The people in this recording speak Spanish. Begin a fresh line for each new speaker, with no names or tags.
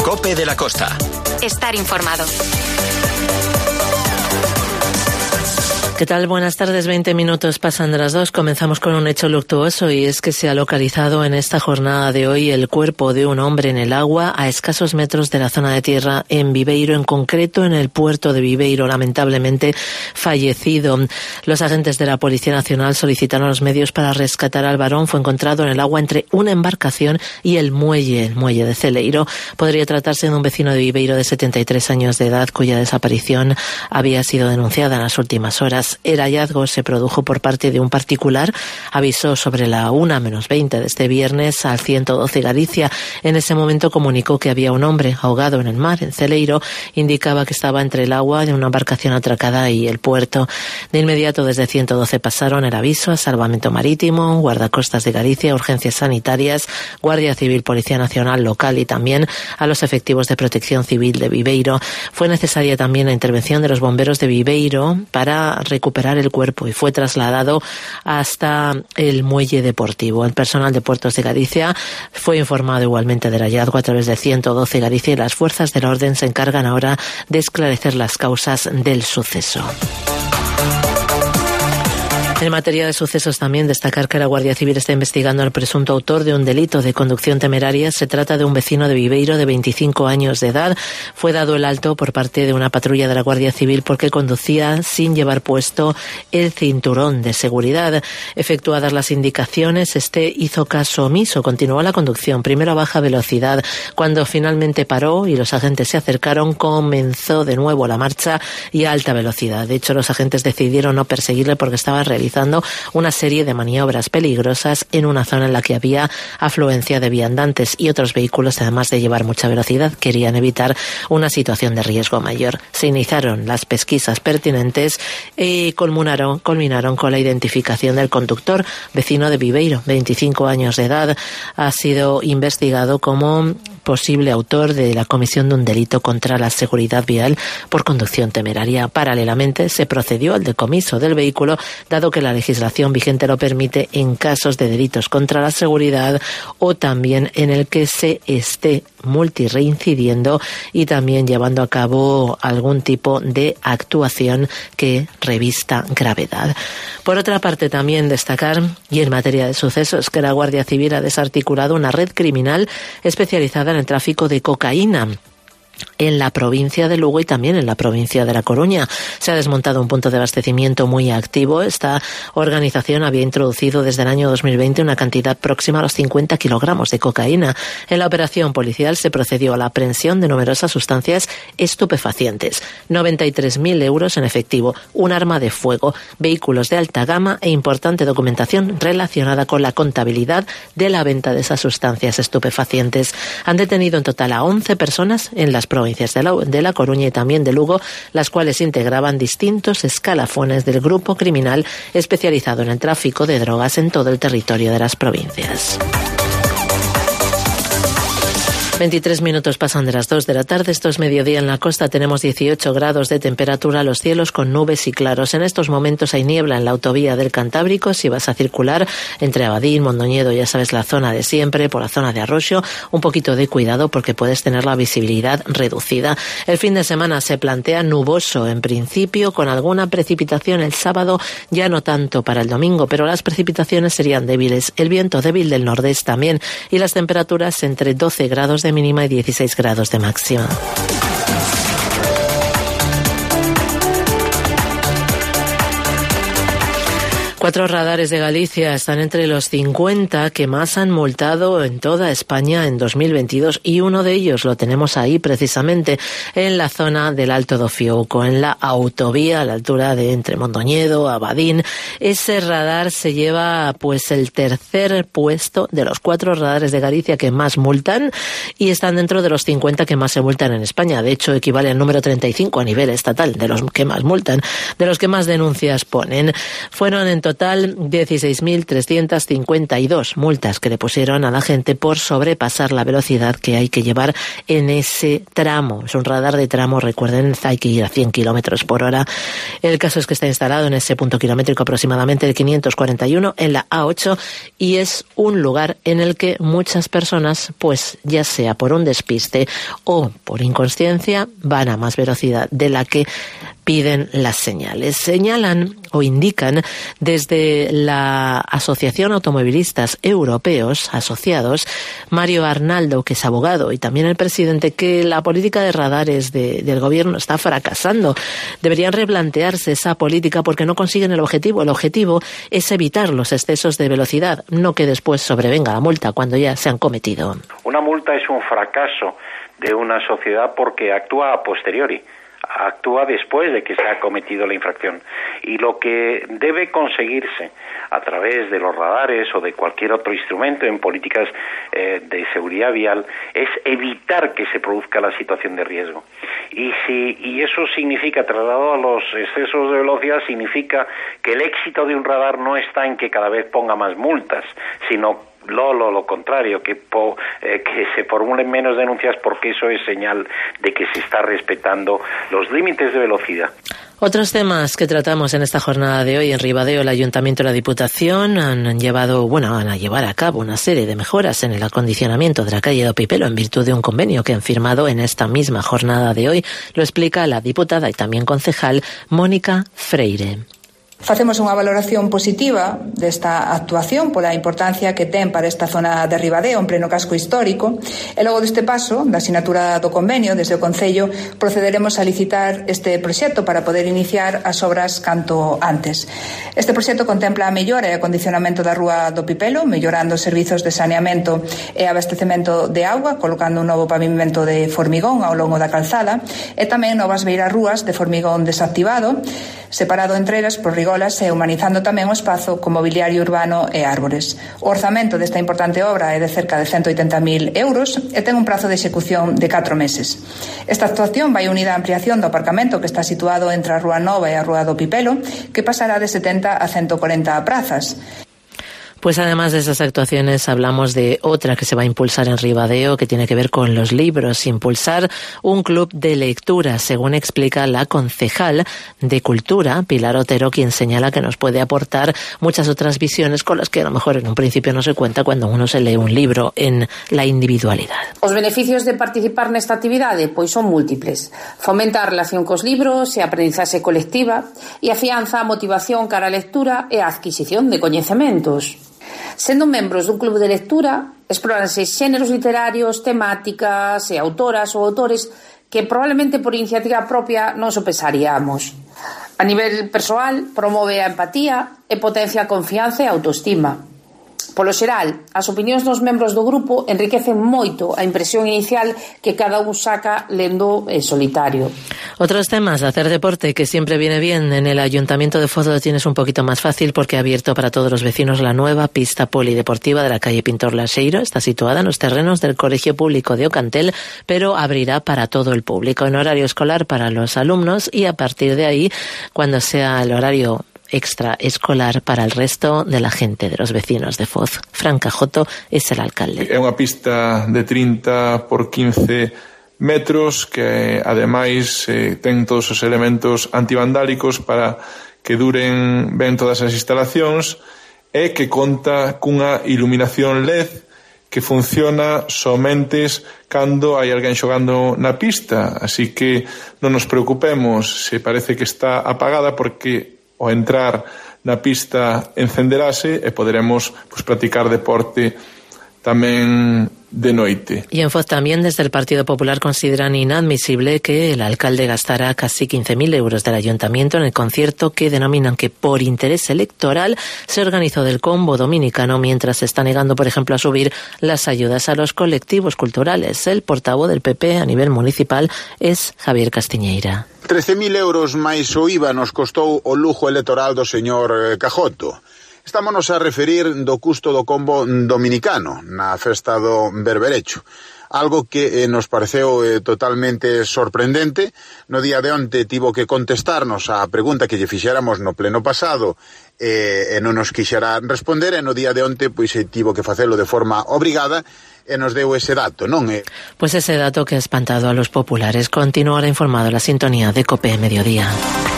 COPE de la Costa.
Estar informado.
¿Qué tal? Buenas tardes, 20 minutos pasan de las 2. Comenzamos con un hecho luctuoso y es que se ha localizado en esta jornada de hoy el cuerpo de un hombre en el agua a escasos metros de la zona de tierra en Viveiro, en concreto en el puerto de Viveiro, lamentablemente fallecido. Los agentes de la Policía Nacional solicitaron los medios para rescatar al varón. Fue encontrado en el agua entre una embarcación y el muelle de Celeiro. Podría tratarse de un vecino de Viveiro de 73 años de edad cuya desaparición había sido denunciada en las últimas horas. El hallazgo se produjo por parte de un particular. Avisó sobre la 1:20 de este viernes al 112 Galicia. En ese momento comunicó que había un hombre ahogado en el mar, en Celeiro. Indicaba que estaba entre el agua de una embarcación atracada y el puerto. De inmediato desde 112 pasaron el aviso a Salvamento Marítimo, Guardacostas de Galicia, Urgencias Sanitarias, Guardia Civil, Policía Nacional local y también a los efectivos de Protección Civil de Viveiro. Fue necesaria también la intervención de los bomberos de Viveiro para recuperar el cuerpo y fue trasladado hasta el muelle deportivo. El personal de Puertos de Galicia fue informado igualmente del hallazgo a través de 112 Galicia y las fuerzas del orden se encargan ahora de esclarecer las causas del suceso. En materia de sucesos también destacar que la Guardia Civil está investigando al presunto autor de un delito de conducción temeraria. Se trata de un vecino de Viveiro de 25 años de edad. Fue dado el alto por parte de una patrulla de la Guardia Civil porque conducía sin llevar puesto el cinturón de seguridad. Efectuadas las indicaciones, este hizo caso omiso, continuó la conducción, primero a baja velocidad. Cuando finalmente paró y los agentes se acercaron, comenzó de nuevo la marcha y a alta velocidad. De hecho, los agentes decidieron no perseguirle porque estaba realizando una serie de maniobras peligrosas en una zona en la que había afluencia de viandantes y otros vehículos, además de llevar mucha velocidad, querían evitar una situación de riesgo mayor. Se iniciaron las pesquisas pertinentes y culminaron con la identificación del conductor, vecino de Viveiro, 25 años de edad. Ha sido investigado como posible autor de la comisión de un delito contra la seguridad vial por conducción temeraria. Paralelamente, se procedió al decomiso del vehículo, dado que la legislación vigente lo permite en casos de delitos contra la seguridad o también en el que se esté multirreincidiendo y también llevando a cabo algún tipo de actuación que revista gravedad. Por otra parte, también destacar, y en materia de sucesos, que la Guardia Civil ha desarticulado una red criminal especializada en el tráfico de cocaína en la provincia de Lugo y también en la provincia de La Coruña. Se ha desmontado un punto de abastecimiento muy activo. Esta organización había introducido desde el año 2020 una cantidad próxima a los 50 kilogramos de cocaína. En la operación policial se procedió a la aprehensión de numerosas sustancias estupefacientes, 93.000 euros en efectivo, un arma de fuego, vehículos de alta gama e importante documentación relacionada con la contabilidad de la venta de esas sustancias estupefacientes. Han detenido en total a 11 personas en las provincias de La Coruña y también de Lugo, las cuales integraban distintos escalafones del grupo criminal especializado en el tráfico de drogas en todo el territorio de las provincias. 23 minutos pasan de las 2 de la tarde. Esto es mediodía en la costa. Tenemos 18 grados de temperatura, los cielos con nubes y claros. En estos momentos hay niebla en la autovía del Cantábrico. Si vas a circular entre Abadín, Mondoñedo, ya sabes, la zona de siempre, por la zona de Arroxo, un poquito de cuidado porque puedes tener la visibilidad reducida. El fin de semana se plantea nuboso en principio, con alguna precipitación el sábado, ya no tanto para el domingo, pero las precipitaciones serían débiles. El viento débil del nordeste también y las temperaturas entre 12 grados de mínima y 16 grados de máxima. 4 radares de Galicia están entre los 50 que más han multado en toda España en 2022 y uno de ellos lo tenemos ahí precisamente en la zona del Alto do Fiouco, en la autovía a la altura de entre Mondoñedo, Abadín. Ese radar se lleva pues el tercer puesto de los 4 radares de Galicia que más multan y están dentro de los 50 que más se multan en España. De hecho, equivale al número 35 a nivel estatal de los que más multan, de los que más denuncias ponen. Fueron en total, 16.352 multas que le pusieron a la gente por sobrepasar la velocidad que hay que llevar en ese tramo. Es un radar de tramo, recuerden, hay que ir a 100 kilómetros por hora. El caso es que está instalado en ese punto kilométrico aproximadamente el 541 en la A8 y es un lugar en el que muchas personas, pues ya sea por un despiste o por inconsciencia, van a más velocidad de la que piden las señales. Señalan o indican desde la Asociación Automovilistas Europeos Asociados, Mario Arnaldo, que es abogado, y también el presidente, que la política de radares del gobierno está fracasando. Deberían replantearse esa política porque no consiguen el objetivo. El objetivo es evitar los excesos de velocidad, no que después sobrevenga la multa cuando ya se han cometido.
Una multa es un fracaso de una sociedad porque actúa a posteriori. Actúa después de que se ha cometido la infracción, y lo que debe conseguirse a través de los radares o de cualquier otro instrumento en políticas de seguridad vial es evitar que se produzca la situación de riesgo, y eso significa, trasladado a los excesos de velocidad, significa que el éxito de un radar no está en que cada vez ponga más multas, sino lo contrario, que se formulen menos denuncias, porque eso es señal de que se está respetando los límites de velocidad.
Otros temas que tratamos en esta jornada de hoy: en Ribadeo, el Ayuntamiento y la Diputación van a llevar a cabo una serie de mejoras en el acondicionamiento de la calle do Pipelo en virtud de un convenio que han firmado en esta misma jornada de hoy. Lo explica la diputada y también concejal Mónica Freire.
Facemos unha valoración positiva desta actuación pola importancia que ten para esta zona de Ribadeo, en pleno casco histórico, e logo deste paso, da sinatura do convenio, desde o Concello, procederemos a licitar este proxecto para poder iniciar as obras canto antes. Este proxecto contempla a mellora e acondicionamento da rúa do Pipelo, mellorando os servizos de saneamento e abastecemento de auga, colocando un novo pavimento de formigón ao longo da calzada, e tamén novas beirarrúas de formigón desactivado, separado entre elas por rigolas e humanizando tamén o espazo con mobiliario urbano e árbores. O orzamento desta importante obra é de cerca de 180.000 euros e ten un prazo de execución de 4 meses. Esta actuación vai unida á ampliación do aparcamento que está situado entre a Rúa Nova e a Rúa do Pipelo, que pasará de 70 a 140 plazas.
Pues además de esas actuaciones hablamos de otra que se va a impulsar en Ribadeo, que tiene que ver con los libros. Impulsar un club de lectura, según explica la concejal de Cultura, Pilar Otero, quien señala que nos puede aportar muchas otras visiones con las que a lo mejor en un principio no se cuenta cuando uno se lee un libro en la individualidad.
Os beneficios de participar nesta actividade pois son múltiples. Fomenta a relación cos libros e a aprendizaxe colectiva e afianza a motivación cara á lectura e a adquisición de coñecementos. Sendo membros dun club de lectura, exploranse xéneros literarios, temáticas e autoras ou autores que probablemente por iniciativa propia non sopesaríamos. A nivel persoal, promove a empatía e potencia a confianza e a autoestima. Polo xeral, as opinións dos membros do grupo enriquecen moito a impresión inicial que cada un saca lendo en solitario.
Otros temas: hacer deporte, que siempre viene bien. En el Ayuntamiento de Foz lo tienes un poquito más fácil porque ha abierto para todos los vecinos la nueva pista polideportiva de la calle Pintor Laseiro. Está situada en los terrenos del Colegio Público de Ocantel, pero abrirá para todo el público en horario escolar para los alumnos y a partir de ahí, cuando sea el horario extraescolar, para el resto de la gente, de los vecinos de Foz. Fran Cajoto es el alcalde.
É unha pista de 30 por 15 metros que ademais ten todos os elementos antivandálicos para que duren ben todas as instalacións e que conta cunha iluminación LED que funciona somente cando hai alguén xogando na pista, así que non nos preocupemos se parece que está apagada, porque ao entrar na pista encenderase e poderemos practicar deporte tamén de noite.
Y en Foz también, desde el Partido Popular, consideran inadmisible que el alcalde gastara casi 15.000 euros del ayuntamiento en el concierto que denominan que por interés electoral se organizó del Combo Dominicano, mientras se está negando, por ejemplo, a subir las ayudas a los colectivos culturales. El portavoz del PP a nivel municipal es Javier Castiñeira.
13.000 euros máis o IVA nos costou o lujo electoral do señor Cajoto. Estámonos a referir do custo do combo dominicano na festa do Berberecho. algo que nos pareceu totalmente sorprendente. No día de onte tivo que contestarnos a pregunta que lle fixéramos no pleno pasado e non nos quixera responder, e no día de onte pois tivo que facelo de forma obrigada e nos deu ese dato, non?
Pues ese dato que ha espantado a los populares. Continúa ahora informado la sintonía de COPE Mediodía.